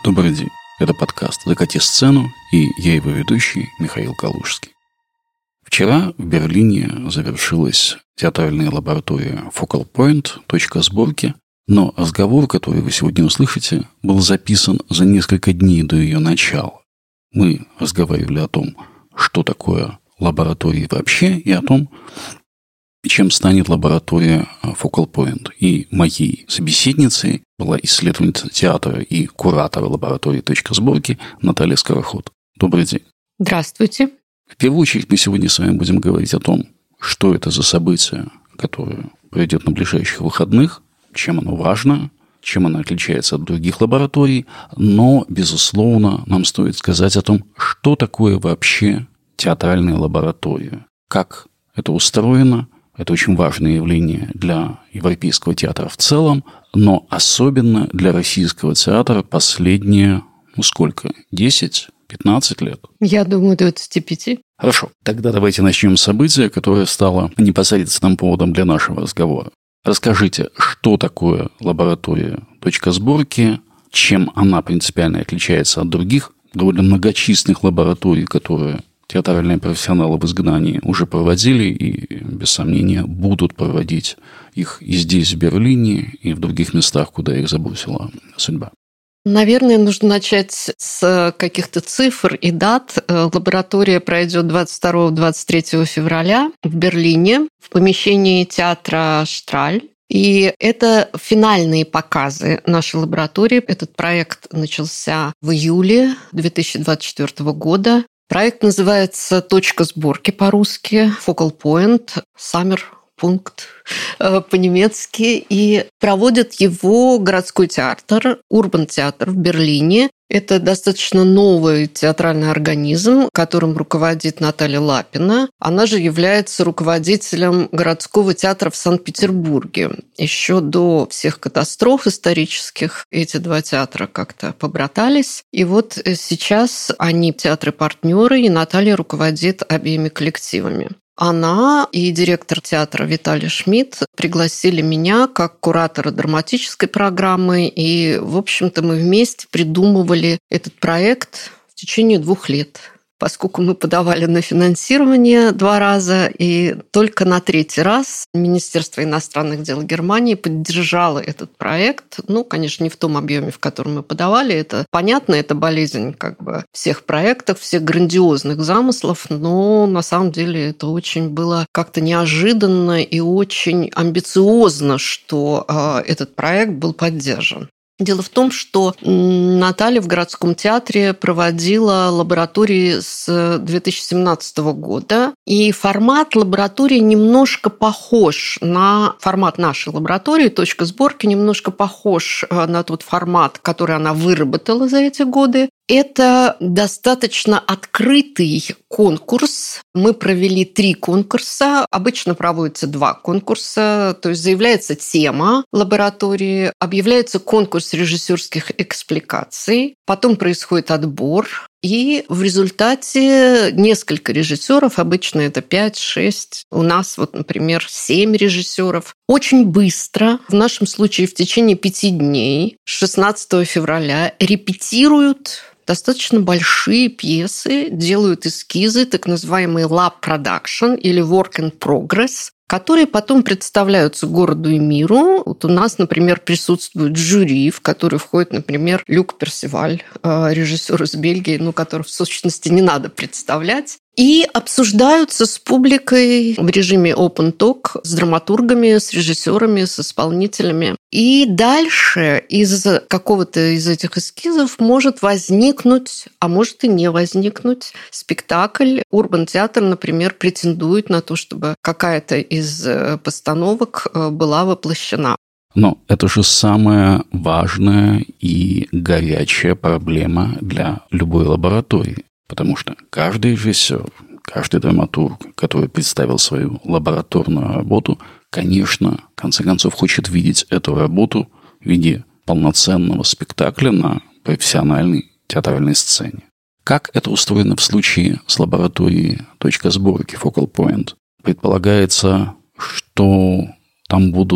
Добрый день. Это подкаст «Закати сцену» и я его ведущий Михаил Калужский. Вчера в Берлине завершилась театральная лаборатория Focal Point, точка сборки, но разговор, который вы сегодня услышите, был записан за несколько дней до ее начала. Мы разговаривали о том, что такое лаборатория вообще, и о том, чем станет лаборатория Focal Point. И моей собеседницей была исследовательница театра и куратор лаборатории «Точка сборки» Наталья Скороход. Добрый день. Здравствуйте. В первую очередь мы сегодня с вами будем говорить о том, что это за событие, которое пройдет на ближайших выходных, чем оно важно, чем оно отличается от других лабораторий, но, безусловно, нам стоит сказать о том, что такое вообще театральная лаборатория, как это устроено. Это очень важное явление для европейского театра в целом, но особенно для российского театра последние, 10-15 лет? Я думаю, 25. Хорошо, тогда давайте начнем с события, которое стало непосредственным поводом для нашего разговора. Расскажите, что такое лаборатория «Точка сборки», чем она принципиально отличается от других довольно многочисленных лабораторий, которые театральные профессионалы в изгнании уже проводили и, без сомнения, будут проводить их и здесь, в Берлине, и в других местах, куда их забросила судьба. Наверное, нужно начать с каких-то цифр и дат. Лаборатория пройдет 22-23 февраля в Берлине в помещении театра «Штраль». И это финальные показы нашей лаборатории. Этот проект начался в июле 2024 года. Проект называется «Точка сборки» по-русски, Focal Point, Summer пункт по-немецки. И проводит его городской театр, Урбан Театр в Берлине. Это достаточно новый театральный организм, которым руководит Наталья Лапина. Она же является руководителем городского театра в Санкт-Петербурге. Еще до всех катастроф исторических эти два театра как-то побратались. И вот сейчас они театры-партнеры, и Наталья руководит обеими коллективами. Она и директор театра Виталий Шмидт пригласили меня как куратора драматической программы, и, в общем-то, мы вместе придумывали этот проект в течение 2 лет. Поскольку мы подавали на финансирование 2 раза, и только на 3-й раз Министерство иностранных дел Германии поддержало этот проект. Конечно, не в том объеме, в котором мы подавали. Это понятно, это болезнь всех проектов, всех грандиозных замыслов, но на самом деле это очень было как-то неожиданно и очень амбициозно, что этот проект был поддержан. Дело в том, что Наталья в городском театре проводила лаборатории с 2017 года, и формат лаборатории немножко похож на формат нашей лаборатории, точка сборки немножко похож на тот формат, который она выработала за эти годы. Это достаточно открытый конкурс. Мы провели 3 конкурса. Обычно проводятся 2 конкурса. То есть заявляется тема лаборатории, объявляется конкурс режиссерских экспликаций, потом происходит отбор, и в результате несколько режиссеров, обычно это 5-6, у нас, например, 7 режиссеров, очень быстро, в нашем случае в течение 5 дней, с 16 февраля, репетируют достаточно большие пьесы, делают эскизы, так называемый lab production или work in progress, которые потом представляются городу и миру. У нас, например, присутствует жюри, в которое входит, например, Люк Персиваль, режиссер из Бельгии, которого в сущности не надо представлять. И обсуждаются с публикой в режиме open talk, с драматургами, с режиссерами, с исполнителями. И дальше из какого-то из этих эскизов может возникнуть, а может и не возникнуть спектакль. Урбан Театр, например, претендует на то, чтобы какая-то из постановок была воплощена. Но это же самая важная и горячая проблема для любой лаборатории. Потому что каждый режиссер, каждый драматург, который представил свою лабораторную работу, конечно, в конце концов, хочет видеть эту работу в виде полноценного спектакля на профессиональной театральной сцене. Как это устроено в случае с лабораторией «Точка сборки» Focal Point? Предполагается, что там будут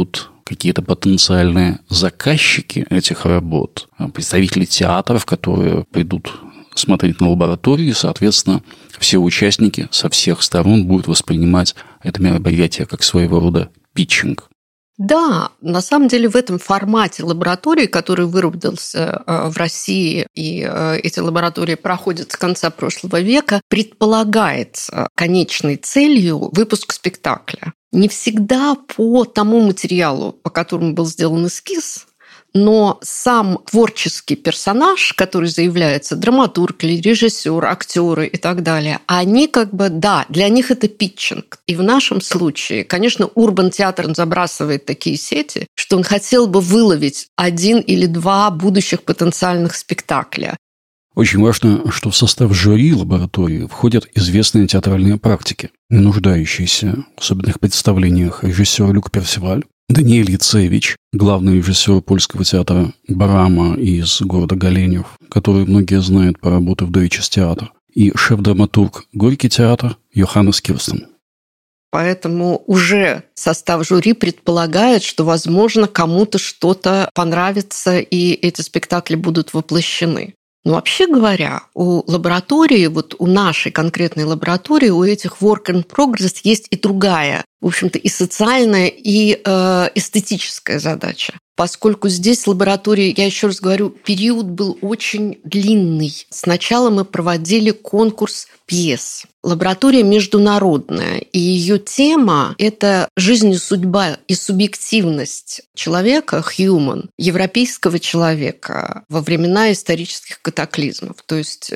какие-то потенциальные заказчики этих работ, представители театров, которые придут смотреть на лаборатории, соответственно, все участники со всех сторон будут воспринимать это мероприятие как своего рода питчинг. Да, на самом деле в этом формате лаборатории, который выработался в России, и эти лаборатории проходят с конца прошлого века, предполагается конечной целью выпуск спектакля. Не всегда по тому материалу, по которому был сделан эскиз, но сам творческий персонаж, который заявляется, драматург или режиссер, актеры и так далее, они для них это питчинг. И в нашем случае, конечно, Урбан Театр забрасывает такие сети, что он хотел бы выловить 1 или 2 будущих потенциальных спектакля. Очень важно, что в состав жюри лаборатории входят известные театральные практики, не нуждающиеся в особенных представлениях режиссер Люк Персиваль, Даниэль Яцевич, главный режиссер польского театра Брама из города Голенев, который многие знают по работе в Deutsches Theater, и шеф-драматург Горький театр Йоханнес Кирстен. Поэтому уже состав жюри предполагает, что, возможно, кому-то что-то понравится, и эти спектакли будут воплощены. Но вообще говоря, у лаборатории, у нашей конкретной лаборатории, у этих work in progress есть и другая, в общем-то, и социальная, и эстетическая задача. Поскольку здесь лаборатория, я еще раз говорю, период был очень длинный. Сначала мы проводили конкурс пьес. Лаборатория международная, и ее тема – это жизнь и судьба и субъективность человека, human, европейского человека во времена исторических катаклизмов. То есть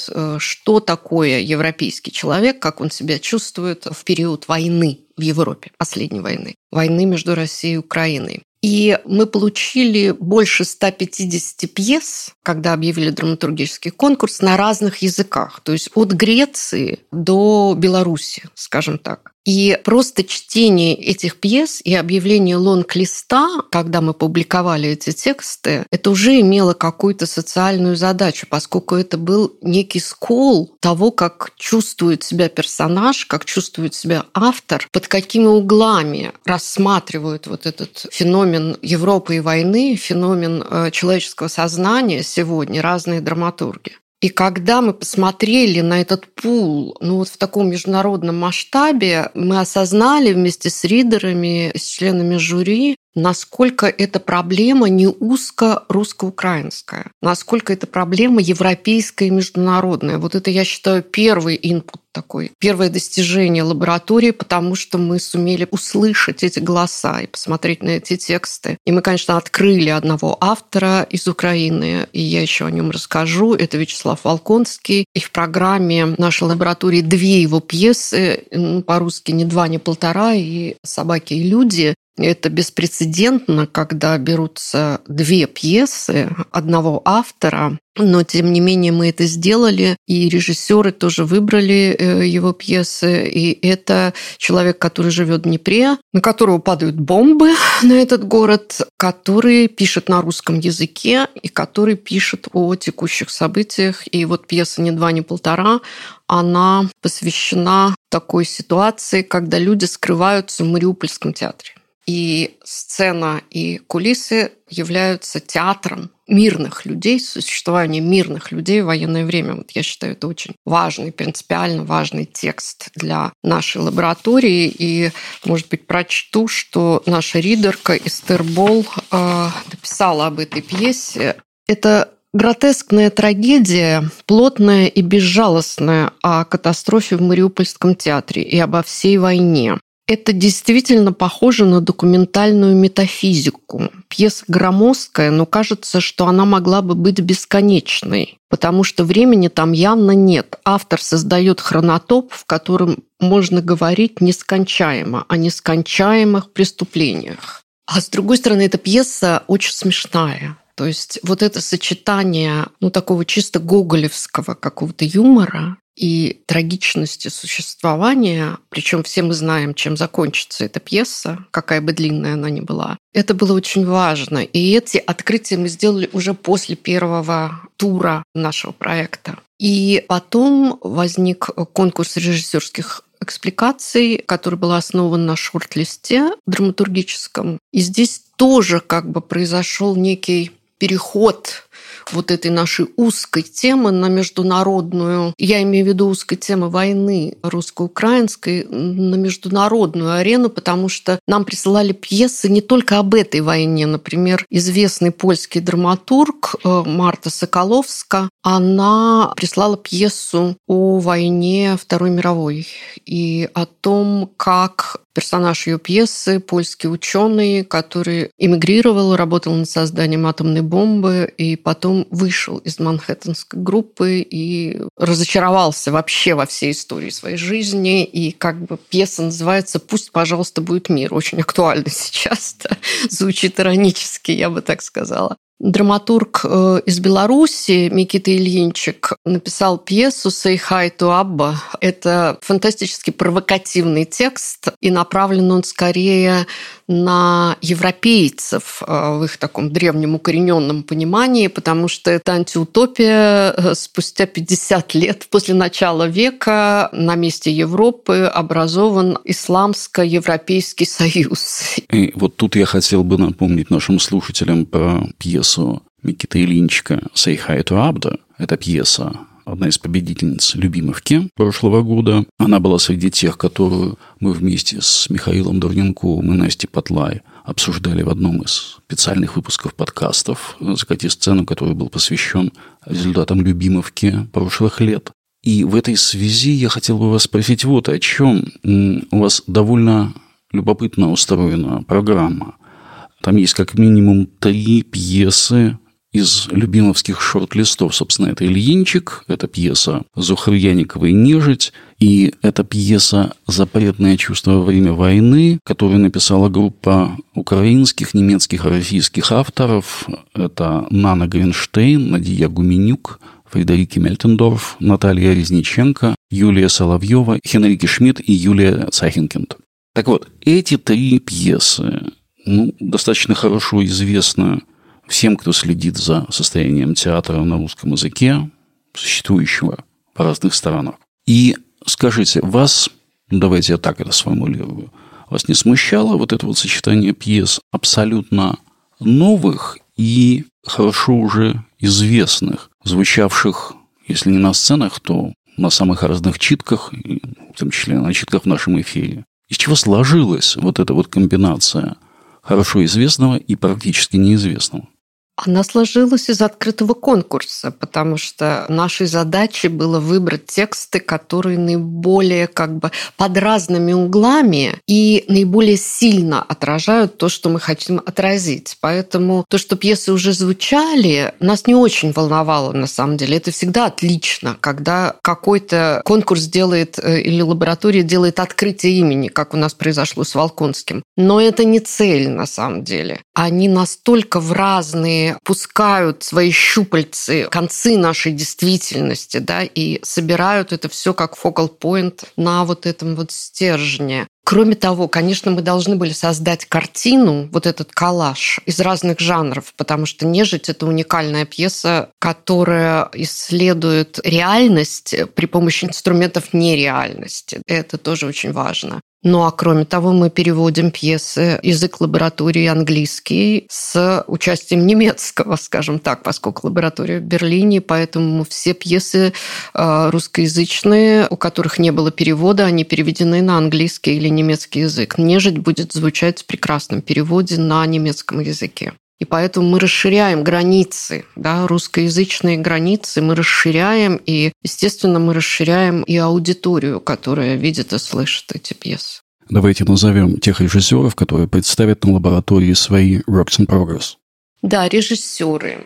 что такое европейский человек, как он себя чувствует в период войны в Европе, последней войны между Россией и Украиной. И мы получили больше 150 пьес, когда объявили драматургический конкурс, на разных языках. То есть от Греции до Беларуси, скажем так. И просто чтение этих пьес и объявление лонг-листа, когда мы публиковали эти тексты, это уже имело какую-то социальную задачу, поскольку это был некий скол того, как чувствует себя персонаж, как чувствует себя автор, под какими углами рассматривают этот феномен Европы и войны, феномен человеческого сознания сегодня разные драматурги. И когда мы посмотрели на этот пул, в таком международном масштабе, мы осознали вместе с ридерами, с членами жюри, насколько эта проблема не узко русско-украинская, насколько эта проблема европейская и международная. Это, я считаю, первый инпут такой, первое достижение лаборатории, потому что мы сумели услышать эти голоса и посмотреть на эти тексты. И мы, конечно, открыли одного автора из Украины, и я еще о нем расскажу. Это Вячеслав Волконский. И в программе нашей лаборатории 2 его пьесы, по-русски «Ни 2, ни 1,5» и «Собаки и люди». Это беспрецедентно, когда берутся 2 пьесы одного автора, но тем не менее мы это сделали, и режиссеры тоже выбрали его пьесы. И это человек, который живет в Днепре, на которого падают бомбы на этот город, который пишет на русском языке и который пишет о текущих событиях. И пьеса «Ни 2, ни 1,5», она посвящена такой ситуации, когда люди скрываются в Мариупольском театре. И сцена и кулисы являются театром мирных людей, существования мирных людей в военное время. Я считаю, это очень важный, принципиально важный текст для нашей лаборатории. И, может быть, прочту, что наша ридерка Эстер Бол написала об этой пьесе. Это гротескная трагедия, плотная и безжалостная, о катастрофе в Мариупольском театре и обо всей войне. Это действительно похоже на документальную метафизику. Пьеса громоздкая, но кажется, что она могла бы быть бесконечной, потому что времени там явно нет. Автор создает хронотоп, в котором можно говорить нескончаемо о нескончаемых преступлениях. А с другой стороны, эта пьеса очень смешная. То есть это сочетание такого чисто гоголевского какого-то юмора и трагичности существования, причем все мы знаем, чем закончится эта пьеса, какая бы длинная она ни была. Это было очень важно. И эти открытия мы сделали уже после первого тура нашего проекта. И потом возник конкурс режиссерских экспликаций, который был основан на шорт-листе драматургическом. И здесь тоже произошел некий переход вот этой нашей узкой темы на международную, я имею в виду узкой темы войны русско-украинской, на международную арену, потому что нам присылали пьесы не только об этой войне. Например, известный польский драматург Марта Соколовска, она прислала пьесу о войне Второй мировой и о том, как персонаж ее пьесы, польский ученый, который эмигрировал, работал над созданием атомной бомбы и потом вышел из манхэттенской группы и разочаровался вообще во всей истории своей жизни. И пьеса называется «Пусть, пожалуйста, будет мир». Очень актуально сейчас. Да? Звучит иронически, я бы так сказала. Драматург из Беларуси Микита Ильинчик написал пьесу «Say hi to Abba». Это фантастически провокативный текст, и направлен он скорее на европейцев в их таком древнем укорененном понимании, потому что это антиутопия. Спустя 50 лет после начала века на месте Европы образован Исламско-Европейский союз. И вот тут я хотел бы напомнить нашим слушателям про пьесу Микиты Ильинчика «Say hi to Abba». Это пьеса, одна из победительниц Любимовки прошлого года. Она была среди тех, которую мы вместе с Михаилом Дурненковым и Настей Потлай обсуждали в одном из специальных выпусков подкастов «Закати сцену», который был посвящен результатам Любимовки прошлых лет. И в этой связи я хотел бы вас спросить вот о чем. У вас довольно любопытно устроена программа. Там есть как минимум 3 пьесы из любимовских шорт-листов. Собственно, это «Ильинчик», это пьеса Зухры Яниковой «Нежить», и это пьеса «Запретное чувство во время войны», которую написала группа украинских, немецких и российских авторов. Это Нана Гринштейн, Надия Гуменюк, Фредерики Мельтендорф, Наталья Резниченко, Юлия Соловьева, Хенрике Шмидт и Юлия Цахенкинд. Так вот, эти 3 пьесы достаточно хорошо известны всем, кто следит за состоянием театра на русском языке, существующего по разных сторонах. И скажите, вас, давайте я так это сформулирую, вас не смущало вот это вот сочетание пьес абсолютно новых и хорошо уже известных, звучавших, если не на сценах, то на самых разных читках, в том числе на читках в нашем эфире? Из чего сложилась вот эта вот комбинация хорошо известного и практически неизвестного? Она сложилась из открытого конкурса, потому что нашей задачей было выбрать тексты, которые наиболее под разными углами и наиболее сильно отражают то, что мы хотим отразить. Поэтому то, что пьесы уже звучали, нас не очень волновало на самом деле. Это всегда отлично, когда какой-то конкурс делает или лаборатория делает открытие имени, как у нас произошло с Волконским. Но это не цель на самом деле. Они настолько в разные пускают свои щупальцы, концы нашей действительности, да, и собирают это все как focal point на вот этом вот стержне. Кроме того, конечно, мы должны были создать картину, вот этот коллаж из разных жанров, потому что «Нежить» — это уникальная пьеса, которая исследует реальность при помощи инструментов нереальности. Это тоже очень важно. Ну а кроме того, мы переводим пьесы, язык лаборатории английский с участием немецкого, скажем так, поскольку лаборатория в Берлине, поэтому все пьесы русскоязычные, у которых не было перевода, они переведены на английский или немецкий язык. «Нежить» будет звучать в прекрасном переводе на немецком языке. И поэтому мы расширяем границы, да, русскоязычные границы мы расширяем, и, естественно, мы расширяем и аудиторию, которая видит и слышит эти пьесы. Давайте назовем тех режиссеров, которые представят на лаборатории свои Works in Progress. Да, режиссеры.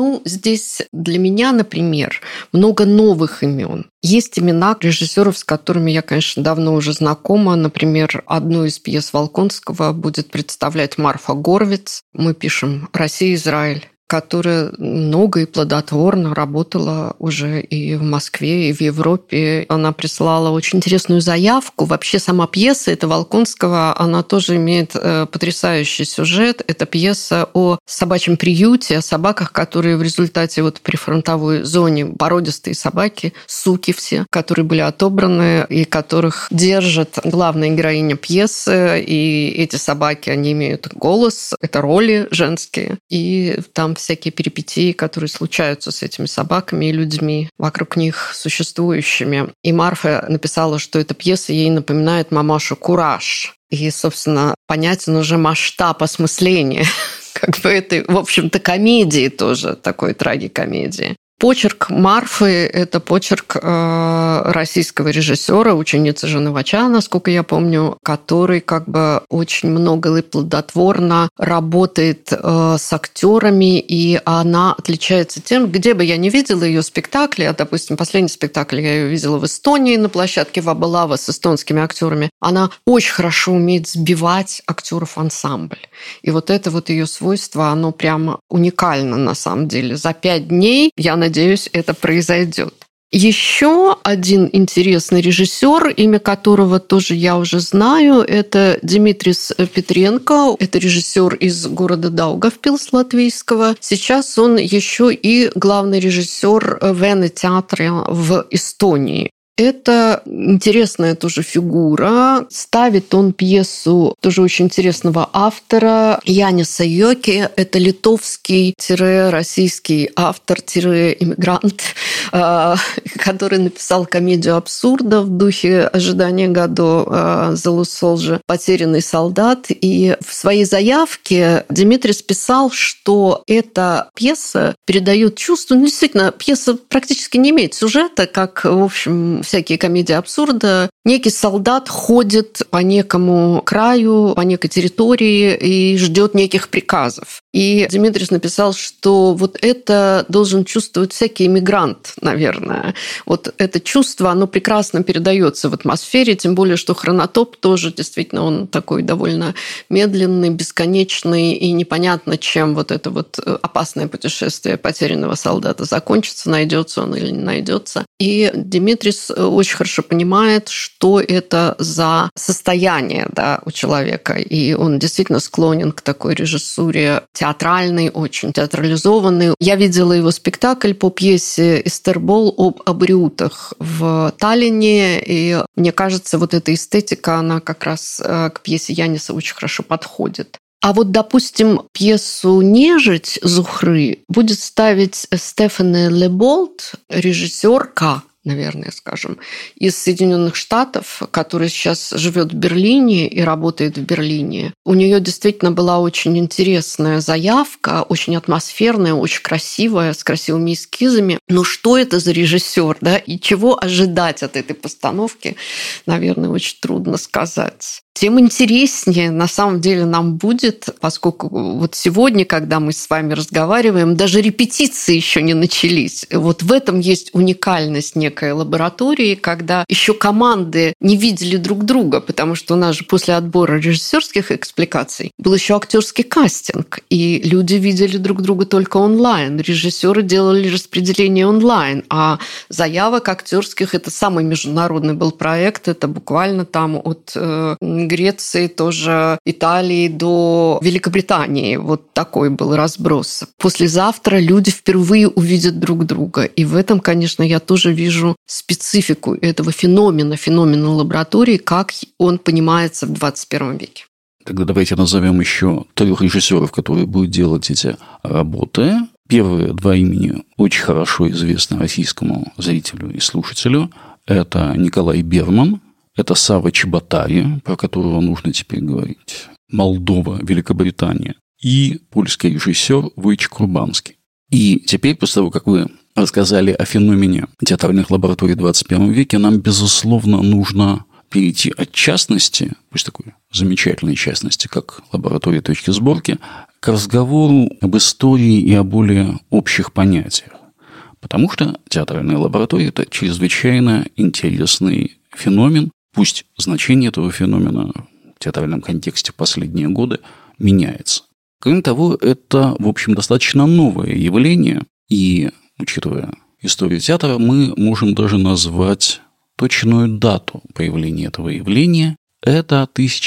Здесь для меня, например, много новых имен. Есть имена режиссеров, с которыми я, конечно, давно уже знакома. Например, одну из пьес Волконского будет представлять Марфа Горвиц. Мы пишем «Россия, Израиль». которая много и плодотворно работала уже и в Москве, и в Европе. Она прислала очень интересную заявку. Вообще сама пьеса, это Волконского, она тоже имеет потрясающий сюжет. Это пьеса о собачьем приюте, о собаках, которые в результате вот при фронтовой зоне, породистые собаки, суки все, которые были отобраны и которых держит главная героиня пьесы. И эти собаки, они имеют голос, это роли женские. И там всякие перипетии, которые случаются с этими собаками и людьми, вокруг них существующими. И Марфа написала, что эта пьеса ей напоминает мамашу «Кураж». И, собственно, понятен уже масштаб осмысления как бы этой, в общем-то, комедии тоже, такой трагикомедии. Почерк Марфы – это почерк российского режиссера, ученицы Жены Вача, насколько я помню, который как бы очень много и плодотворно работает с актерами, и она отличается тем, где бы я не видела ее спектакли, а, допустим, последний спектакль я ее видела в Эстонии на площадке Вабалава с эстонскими актерами, она очень хорошо умеет сбивать актеров в ансамбль. И вот это вот ее свойство, оно прямо уникально на самом деле. За 5 дней, я надеюсь, это произойдет. Еще один интересный режиссер, имя которого тоже я уже знаю, это Димитрис Петренко. Это режиссер из города Даугавпилс латвийского. Сейчас он еще и главный режиссер Вены театра в Эстонии. Это интересная тоже фигура. Ставит он пьесу тоже очень интересного автора Яниса Йоки. Это литовский-российский автор-иммигрант, который написал комедию абсурда в духе «Ожидания Годо» Залусолжа «Потерянный солдат». И в своей заявке Димитрис писал, что эта пьеса передает чувство. Ну, действительно, пьеса практически не имеет сюжета, как, в общем, всякие комедии абсурда. Некий солдат ходит по некому краю, по некой территории и ждет неких приказов. И Димитрис написал, что вот это должен чувствовать всякий иммигрант, наверное. Вот это чувство, оно прекрасно передается в атмосфере, тем более, что «Хронотоп» тоже действительно он такой довольно медленный, бесконечный, и непонятно, чем вот это вот опасное путешествие потерянного солдата закончится, найдется он или не найдется. И Димитрис очень хорошо понимает, что это за состояние, да, у человека. И он действительно склонен к такой режиссуре театральной, очень театрализованной. Я видела его спектакль по пьесе «Эстербол» об абориутах в Таллине. И мне кажется, вот эта эстетика, она как раз к пьесе Яниса очень хорошо подходит. А вот, допустим, пьесу «Нежить» Зухры будет ставить Стефани Леболт, режиссерка, наверное, скажем, из Соединенных Штатов, которая сейчас живет в Берлине и работает в Берлине. У нее действительно была очень интересная заявка, очень атмосферная, очень красивая, с красивыми эскизами. Но что это за режиссер, да, и чего ожидать от этой постановки, наверное, очень трудно сказать. Тем интереснее на самом деле нам будет, поскольку вот сегодня, когда мы с вами разговариваем, даже репетиции еще не начались. Вот в этом есть уникальность некой лаборатории, когда еще команды не видели друг друга, потому что у нас же после отбора режиссерских экспликаций был еще актерский кастинг, и люди видели друг друга только онлайн. Режиссеры делали распределение онлайн, а заявок актерских — это самый международный был проект, это буквально там от Греции, тоже Италии до Великобритании. Вот такой был разброс. Послезавтра люди впервые увидят друг друга. И в этом, конечно, я тоже вижу специфику этого феномена лаборатории, как он понимается в 21 веке. Тогда давайте назовем еще 3 режиссеров, которые будут делать эти работы. Первые 2 имени очень хорошо известны российскому зрителю и слушателю. Это Николай Берман, это Сава Чеботари, про которого нужно теперь говорить, Молдова, Великобритания, и польский режиссер Войчик Урбанский. И теперь, после того, как вы рассказали о феномене театральных лабораторий в 21 веке, нам, безусловно, нужно перейти от частности, пусть такой замечательной частности, как лаборатория точки сборки, к разговору об истории и о более общих понятиях. Потому что театральная лаборатория – это чрезвычайно интересный феномен. Пусть значение этого феномена в театральном контексте в последние годы меняется. Кроме того, это, в общем, достаточно новое явление, и, учитывая историю театра, мы можем даже назвать точную дату появления этого явления. Это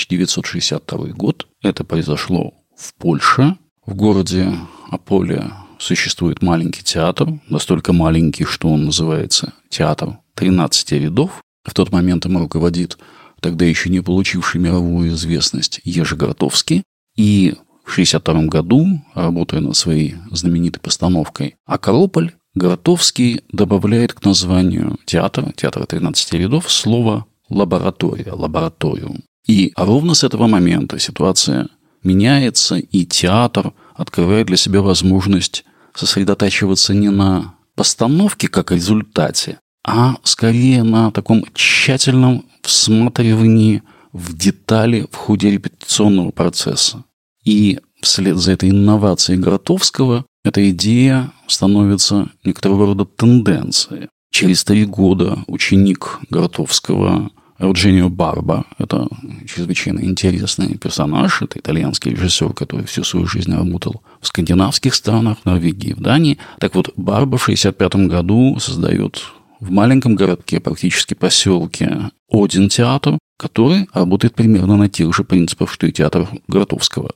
1962 год. Это произошло в Польше. В городе Ополе существует маленький театр, настолько маленький, что он называется «Театр 13 рядов». В тот момент им руководит тогда еще не получивший мировую известность Ежи Гротовский. И в 1962 году, работая над своей знаменитой постановкой «Акрополь», Гротовский добавляет к названию театра 13 рядов слово «лаборатория», «лабораториум». И ровно с этого момента ситуация меняется, и театр открывает для себя возможность сосредотачиваться не на постановке как результате, а скорее на таком тщательном всматривании в детали в ходе репетиционного процесса. И вслед за этой инновацией Гротовского эта идея становится некоторого рода тенденцией. Через 3 года ученик Гротовского Родженио Барба, это чрезвычайно интересный персонаж, это итальянский режиссер, который всю свою жизнь работал в скандинавских странах, в Норвегии, в Дании. Так вот, Барба в 1965 году создает в маленьком городке, практически поселке, Один театр, который работает примерно на тех же принципах, что и театр Гротовского.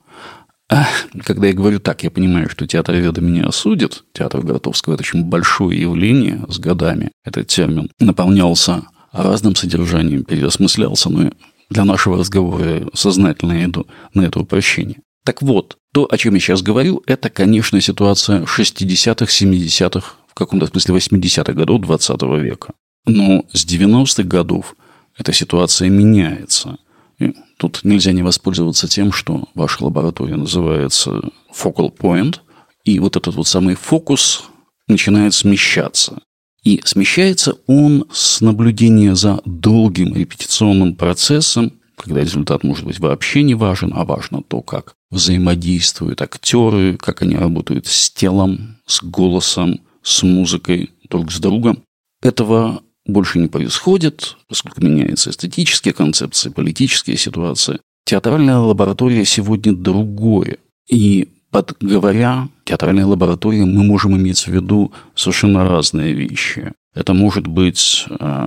Когда я говорю так, я понимаю, что театроведы меня осудят. Театр Гротовского – это очень большое явление с годами. Этот термин наполнялся разным содержанием, переосмыслялся, но для нашего разговора я сознательно иду на это упрощение. Так вот, то, о чем я сейчас говорю, это, конечно, ситуация 60-х, 70-х, в каком-то смысле 80-х годов 20 века. Но с 90-х годов эта ситуация меняется. И тут нельзя не воспользоваться тем, что ваша лаборатория называется focal point, и вот этот вот самый фокус начинает смещаться. И смещается он с наблюдения за долгим репетиционным процессом, когда результат, может быть, вообще не важен, а важно то, как взаимодействуют актеры, как они работают с телом, с голосом, с музыкой, друг с другом. Этого больше не происходит, поскольку меняются эстетические концепции, политические ситуации. Театральная лаборатория сегодня другое. И говоря театральной лаборатории, мы можем иметь в виду совершенно разные вещи. Это может быть,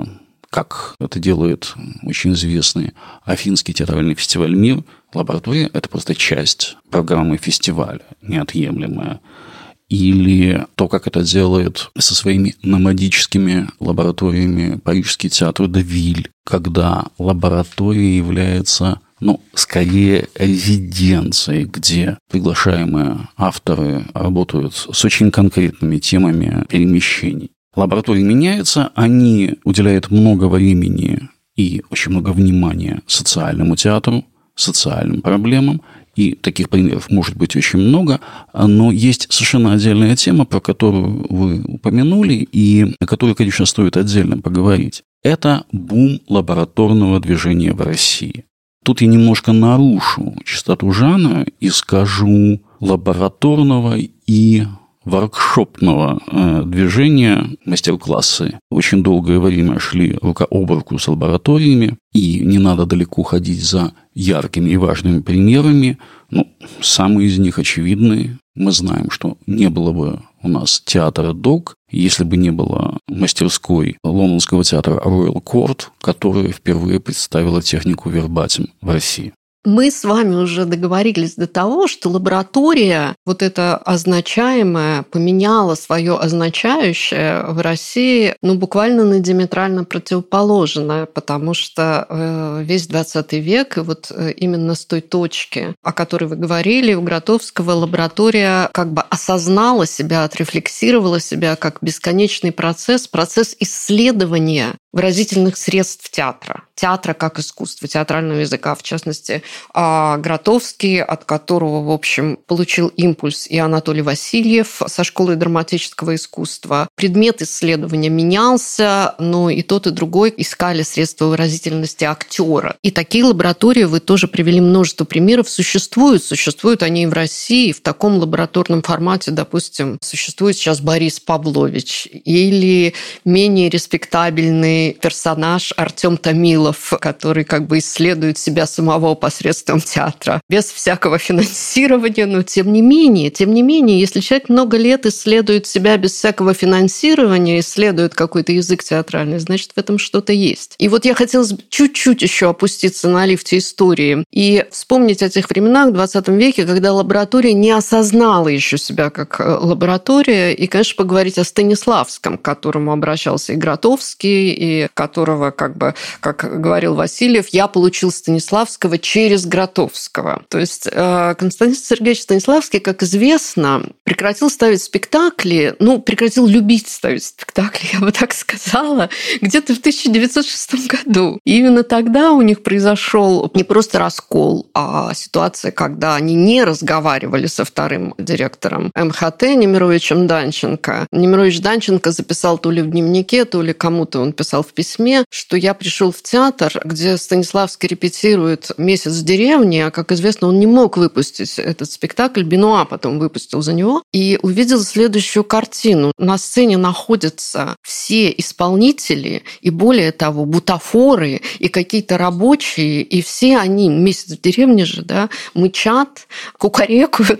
как это делает очень известный Афинский театральный фестиваль «Мир». Лаборатория – это просто часть программы фестиваля, неотъемлемая. Или то, как это делает со своими номадическими лабораториями Парижский театр де Виль, когда лаборатория является, скорее резиденцией, где приглашаемые авторы работают с очень конкретными темами перемещений. Лаборатории меняются, они уделяют много времени и очень много внимания социальному театру, социальным проблемам. И таких примеров может быть очень много, но есть совершенно отдельная тема, про которую вы упомянули, и о которой, конечно, стоит отдельно поговорить. Это бум лабораторного движения в России. Тут я немножко нарушу чистоту жанра и скажу лабораторного и воркшопного движения. Мастер-классы очень долгое время шли рука об руку с лабораториями, и не надо далеко ходить за яркими и важными примерами. Самые из них очевидны. Мы знаем, что не было бы у нас театра ДОК, если бы не было мастерской лондонского театра Royal Court, которая впервые представила технику вербатим в России. Мы с вами уже договорились до того, что лаборатория, вот это означаемое, поменяла свое означающее в России, буквально на диаметрально противоположное, потому что весь 20 век, и вот именно с той точки, о которой вы говорили, у Гротовского лаборатория как бы осознала себя, отрефлексировала себя как бесконечный процесс исследования выразительных средств театра как искусства, театрального языка, в частности, Гротовский, от которого, в общем, получил импульс и Анатолий Васильев со школы драматического искусства. Предмет исследования менялся, но и тот, и другой искали средства выразительности актера. И такие лаборатории, вы тоже привели множество примеров, существуют они и в России, в таком лабораторном формате, допустим, существует сейчас Борис Павлович, или менее респектабельный главный персонаж Артём Томилов, который как бы исследует себя самого посредством театра, без всякого финансирования, но тем не менее, если человек много лет исследует себя без всякого финансирования, исследует какой-то язык театральный, значит, в этом что-то есть. И вот я хотела чуть-чуть еще опуститься на лифте истории и вспомнить о тех временах в 20 веке, когда лаборатория не осознала еще себя как лаборатория, и, конечно, поговорить о Станиславском, к которому обращался и Гротовский, и которого, как говорил Васильев, я получил Станиславского через Гротовского. То есть Константин Сергеевич Станиславский, как известно, прекратил ставить спектакли, прекратил любить ставить спектакли, я бы так сказала, где-то в 1906 году. И именно тогда у них произошел не просто раскол, а ситуация, когда они не разговаривали со вторым директором МХТ Немировичем Данченко. Немирович Данченко записал то ли в дневнике, то ли кому-то он писал в письме, что я пришел в театр, где Станиславский репетирует месяц в деревне, а, как известно, он не мог выпустить этот спектакль, Бенуа потом выпустил за него, и увидел следующую картину. На сцене находятся все исполнители, и более того, бутафоры, и какие-то рабочие, и все они, месяц в деревне же, да, мычат, кукарекают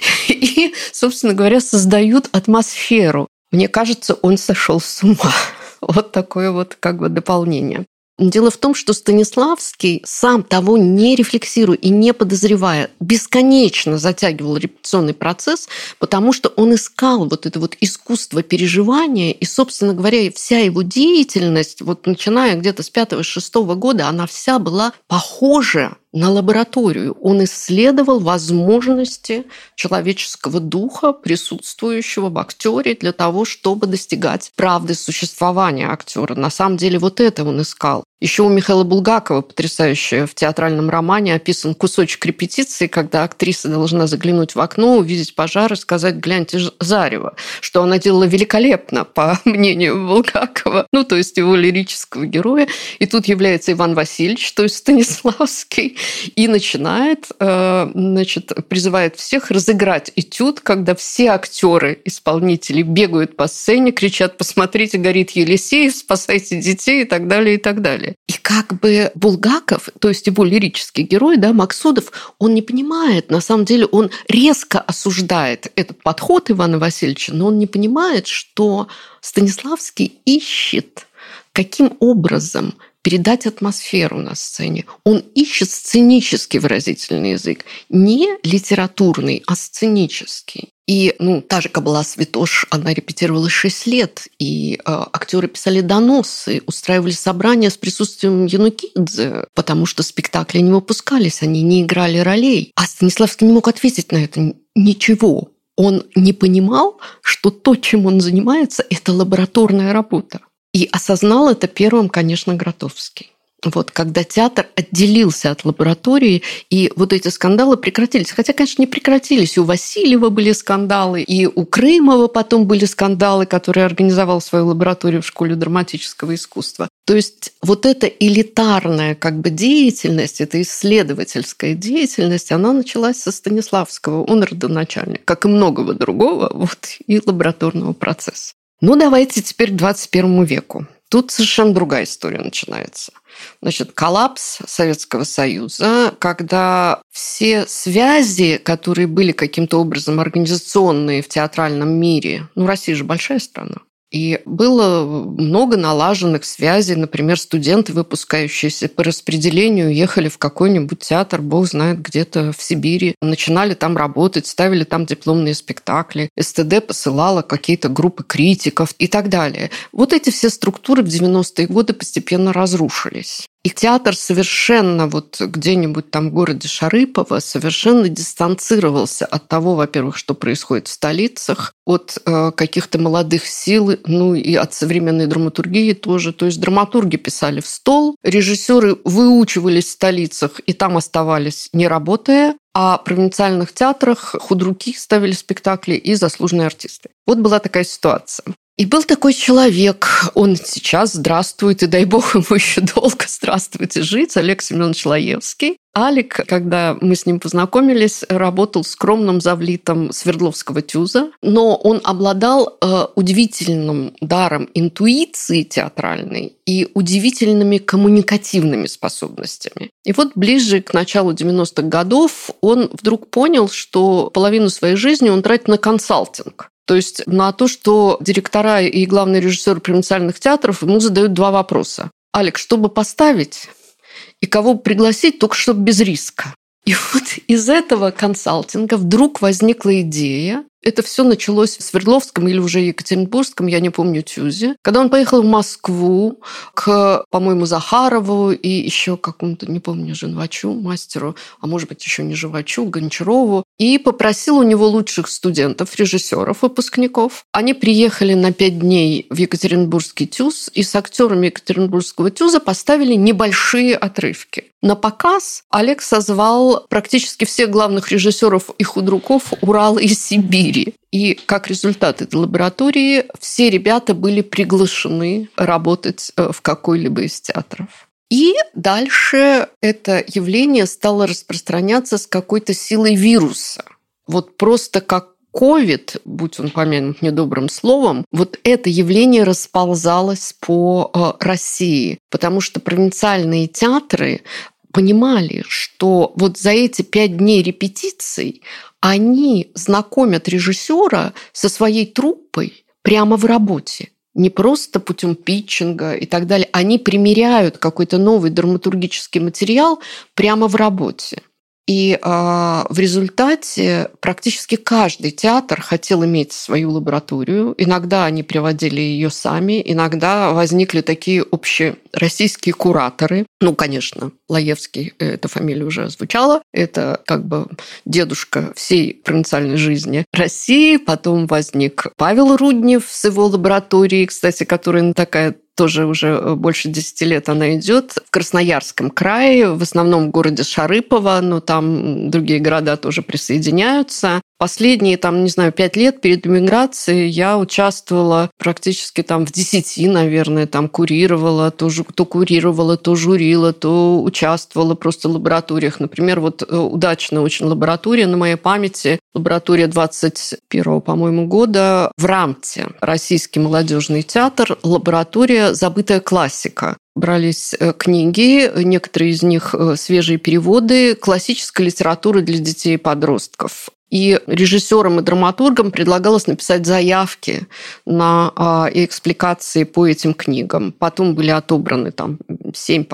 и, собственно говоря, создают атмосферу. Мне кажется, он сошел с ума. Вот такое вот как бы дополнение. Дело в том, что Станиславский, сам того не рефлексируя и не подозревая, бесконечно затягивал репетиционный процесс, потому что он искал вот это вот искусство переживания, и, собственно говоря, вся его деятельность, вот начиная где-то с 5-6 года, она вся была похожа на лабораторию. Он исследовал возможности человеческого духа, присутствующего в актере, для того, чтобы достигать правды существования актера. На самом деле вот это он искал. Еще у Михаила Булгакова потрясающе в театральном романе описан кусочек репетиции, когда актриса должна заглянуть в окно, увидеть пожар и сказать: «Гляньте зарево», что она делала великолепно, по мнению Булгакова, то есть его лирического героя. И тут является Иван Васильевич, то есть Станиславский, и начинает, призывает всех разыграть этюд, когда все актеры, исполнители бегают по сцене, кричат: «Посмотрите, горит Елисеев, спасайте детей» и так далее, и так далее. И как бы Булгаков, то есть его лирический герой, да, Максудов, он не понимает, на самом деле он резко осуждает этот подход Ивана Васильевича, но он не понимает, что Станиславский ищет, каким образом передать атмосферу на сцене. Он ищет сценический выразительный язык, не литературный, а сценический. И та же Кабала Святош, она репетировала 6 лет, и актеры писали доносы, устраивали собрания с присутствием Янукидзе, потому что спектакли не выпускались, они не играли ролей. А Станиславский не мог ответить на это ничего. Он не понимал, что то, чем он занимается, это лабораторная работа. И осознал это первым, конечно, Гротовский. Вот когда театр отделился от лаборатории, и вот эти скандалы прекратились. Хотя, конечно, не прекратились. И у Васильева были скандалы, и у Крымова потом были скандалы, который организовал свою лабораторию в школе драматического искусства. То есть вот эта элитарная деятельность, эта исследовательская деятельность, она началась со Станиславского. Он родоначальник, как и многого другого, и лабораторного процесса. Давайте теперь к 21 веку. Тут совершенно другая история начинается. Коллапс Советского Союза, когда все связи, которые были каким-то образом организационные в театральном мире, Россия же большая страна, и было много налаженных связей. Например, студенты, выпускающиеся по распределению, ехали в какой-нибудь театр, бог знает, где-то в Сибири, начинали там работать, ставили там дипломные спектакли. СТД посылала какие-то группы критиков и так далее. Вот эти все структуры в 90-е годы постепенно разрушились. И театр совершенно где-нибудь там в городе Шарыпово совершенно дистанцировался от того, во-первых, что происходит в столицах, от каких-то молодых сил, и от современной драматургии тоже. То есть драматурги писали в стол, режиссеры выучивались в столицах и там оставались, не работая, а в провинциальных театрах худруки ставили спектакли и заслуженные артисты. Вот была такая ситуация. И был такой человек, он сейчас здравствует, и дай бог ему еще долго здравствуйте жить, Олег Семенович Лаевский. Алик, когда мы с ним познакомились, работал скромным завлитом Свердловского ТЮЗа, но он обладал удивительным даром интуиции театральной и удивительными коммуникативными способностями. И вот ближе к началу 90-х годов он вдруг понял, что половину своей жизни он тратит на консалтинг. То есть на то, что директора и главные режиссеры провинциальных театров ему задают два вопроса. «Алик, чтобы поставить? И кого пригласить, только чтобы без риска?» И вот из этого консалтинга вдруг возникла идея. Это все началось в Свердловском или уже Екатеринбургском, я не помню, ТЮЗе. Когда он поехал в Москву к, по-моему, Захарову и еще какому-то, не помню, Женвачу, мастеру, а может быть, еще не Женвачу, Гончарову, и попросил у него лучших студентов, режиссеров, выпускников. Они приехали на 5 дней в Екатеринбургский ТЮЗ и с актерами Екатеринбургского ТЮЗа поставили небольшие отрывки. На показ Олег созвал практически всех главных режиссеров и худруков Урала и Сибири. И как результат этой лаборатории все ребята были приглашены работать в какой-либо из театров. И дальше это явление стало распространяться с какой-то силой вируса. Вот просто как ковид, будь он помянут недобрым словом, вот это явление расползалось по России, потому что провинциальные театры понимали, что вот за эти 5 дней репетиций они знакомят режиссера со своей труппой прямо в работе. Не просто путем питчинга и так далее. Они примеряют какой-то новый драматургический материал прямо в работе. И в результате практически каждый театр хотел иметь свою лабораторию. Иногда они приводили ее сами, иногда возникли такие общероссийские кураторы. Ну, конечно, Лаевский, эта фамилия уже звучала. Это как бы дедушка всей провинциальной жизни России. Потом возник Павел Руднев с его лабораторией, кстати, которая такая тоже уже больше 10 лет она идет в Красноярском крае, в основном в городе Шарыпово, но там другие города тоже присоединяются. Последние, 5 лет перед эмиграцией я участвовала практически в 10, наверное, курировала, то курировала, то журила, то участвовала просто в лабораториях. Например, вот удачная очень лаборатория на моей памяти, лаборатория 21-го, по-моему, года в Рамте, Российский молодежный театр, лаборатория «Забытая классика». Брались книги, некоторые из них свежие переводы классической литературы для детей и подростков. И режиссерам и драматургам предлагалось написать заявки на экспликации по этим книгам. Потом были отобраны 7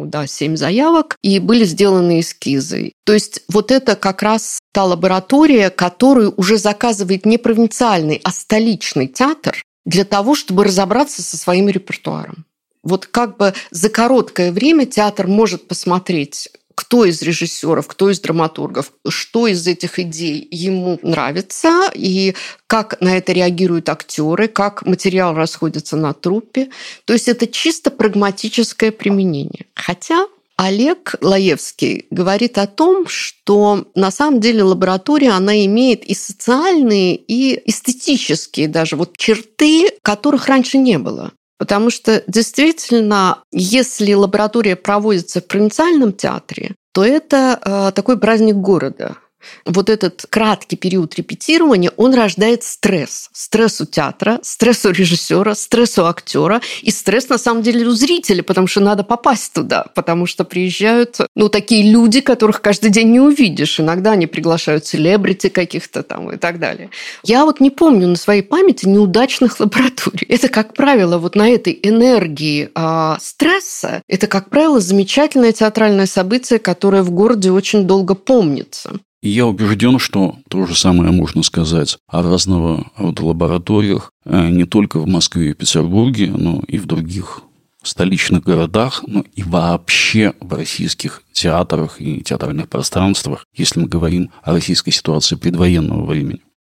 заявок, и были сделаны эскизы. То есть вот это как раз та лаборатория, которую уже заказывает не провинциальный, а столичный театр для того, чтобы разобраться со своим репертуаром. Вот как бы за короткое время театр может посмотреть, кто из режиссеров, кто из драматургов, что из этих идей ему нравится, и как на это реагируют актеры, как материал расходится на труппе. То есть это чисто прагматическое применение. Хотя Олег Лаевский говорит о том, что на самом деле лаборатория, она имеет и социальные, и эстетические даже черты, которых раньше не было. Потому что действительно, если лаборатория проводится в провинциальном театре, то это такой праздник города. Вот этот краткий период репетирования, он рождает стресс. Стресс у театра, стресс у режиссера, стресс у актера и стресс, на самом деле, у зрителя, потому что надо попасть туда, потому что приезжают такие люди, которых каждый день не увидишь. Иногда они приглашают селебрити каких-то и так далее. Я не помню на своей памяти неудачных лабораторий. Это, как правило, на этой энергии стресса, это, как правило, замечательное театральное событие, которое в городе очень долго помнится. И я убежден, что то же самое можно сказать о разного рода лабораториях не только в Москве и Петербурге, но и в других столичных городах, но и вообще в российских театрах и театральных пространствах, если мы говорим о российской ситуации предвоенного времени.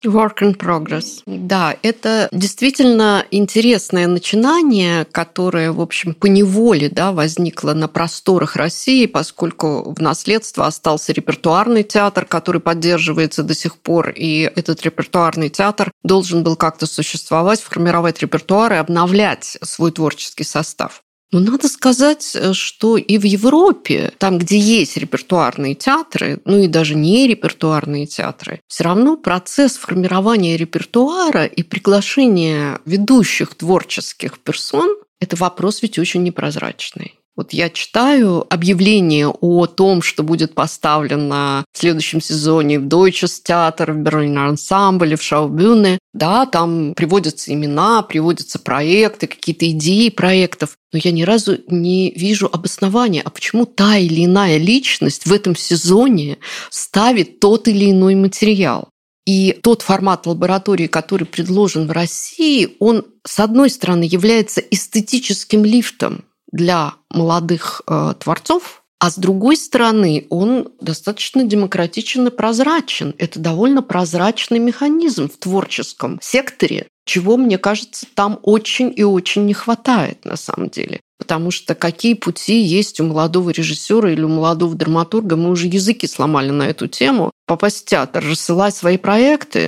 Work in progress. Да, это действительно интересное начинание, которое, в общем, поневоле возникло на просторах России, поскольку в наследство остался репертуарный театр, который поддерживается до сих пор, и этот репертуарный театр должен был как-то существовать, формировать репертуар и обновлять свой творческий состав. Но надо сказать, что и в Европе, там, где есть репертуарные театры, и даже не репертуарные театры, все равно процесс формирования репертуара и приглашения ведущих творческих персон – это вопрос ведь очень непрозрачный. Вот я читаю объявление о том, что будет поставлено в следующем сезоне в Deutsches Theater, в Berliner Ensemble, в Schaubühne. Да, там приводятся имена, приводятся проекты, какие-то идеи проектов. Но я ни разу не вижу обоснования, а почему та или иная личность в этом сезоне ставит тот или иной материал. И тот формат лаборатории, который предложен в России, он, с одной стороны, является эстетическим лифтом для молодых творцов, а с другой стороны, он достаточно демократичен и прозрачен. Это довольно прозрачный механизм в творческом секторе, чего, мне кажется, там очень и очень не хватает на самом деле. Потому что какие пути есть у молодого режиссера или у молодого драматурга, мы уже языки сломали на эту тему. Попасть в театр, рассылать свои проекты,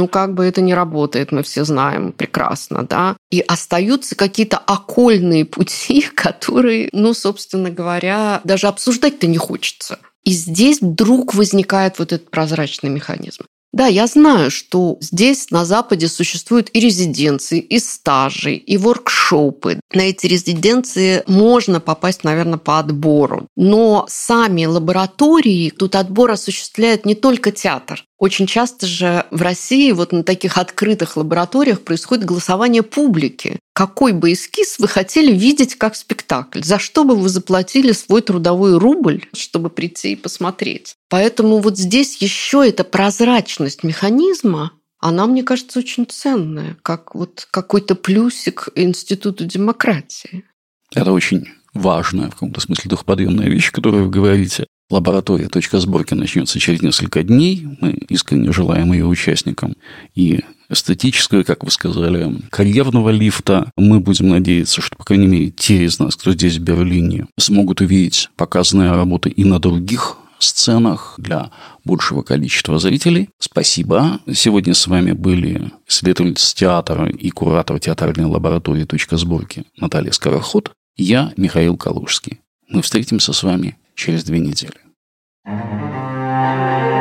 это не работает, мы все знаем прекрасно, да. И остаются какие-то окольные пути, которые, собственно говоря, даже обсуждать-то не хочется. И здесь вдруг возникает вот этот прозрачный механизм. Да, я знаю, что здесь, на Западе, существуют и резиденции, и стажи, и воркшопы. На эти резиденции можно попасть, наверное, по отбору. Но сами лаборатории, тут отбор осуществляет не только театр. Очень часто же в России на таких открытых лабораториях происходит голосование публики. Какой бы эскиз вы хотели видеть как спектакль? За что бы вы заплатили свой трудовой рубль, чтобы прийти и посмотреть? Поэтому здесь еще эта прозрачность механизма, она, мне кажется, очень ценная, как какой-то плюсик Институту демократии. Это очень важная, в каком-то смысле, духоподъемная вещь, которую вы говорите. Лаборатория «Точка сборки» начнется через несколько дней. Мы искренне желаем ее участникам. И эстетического, как вы сказали, карьерного лифта. Мы будем надеяться, что, по крайней мере, те из нас, кто здесь, в Берлине, смогут увидеть показанные работы и на других сценах для большего количества зрителей. Спасибо. Сегодня с вами были исследовательница театра и куратор театральной лаборатории «Точка сборки» Наталья Скороход. Я Михаил Калужский. Мы встретимся с вами через 2 недели.